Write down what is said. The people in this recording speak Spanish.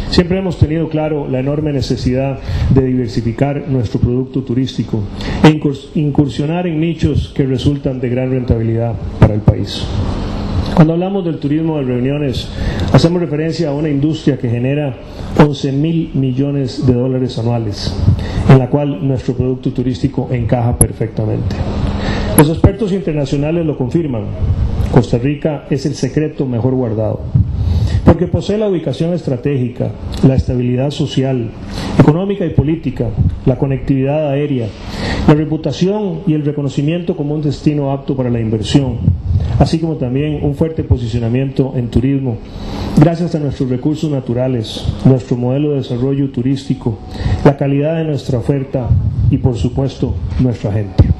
Siempre hemos tenido claro la enorme necesidad de diversificar nuestro producto turístico e incursionar en nichos que resultan de gran rentabilidad para el país. Cuando hablamos del turismo de reuniones, hacemos referencia a una industria que genera 11.000 millones de dólares anuales, en la cual nuestro producto turístico encaja perfectamente. Los expertos internacionales lo confirman. Costa Rica es el secreto mejor guardado, porque posee la ubicación estratégica, la estabilidad social, económica y política, la conectividad aérea, la reputación y el reconocimiento como un destino apto para la inversión, así como también un fuerte posicionamiento en turismo, gracias a nuestros recursos naturales, nuestro modelo de desarrollo turístico, la calidad de nuestra oferta y, por supuesto, nuestra gente.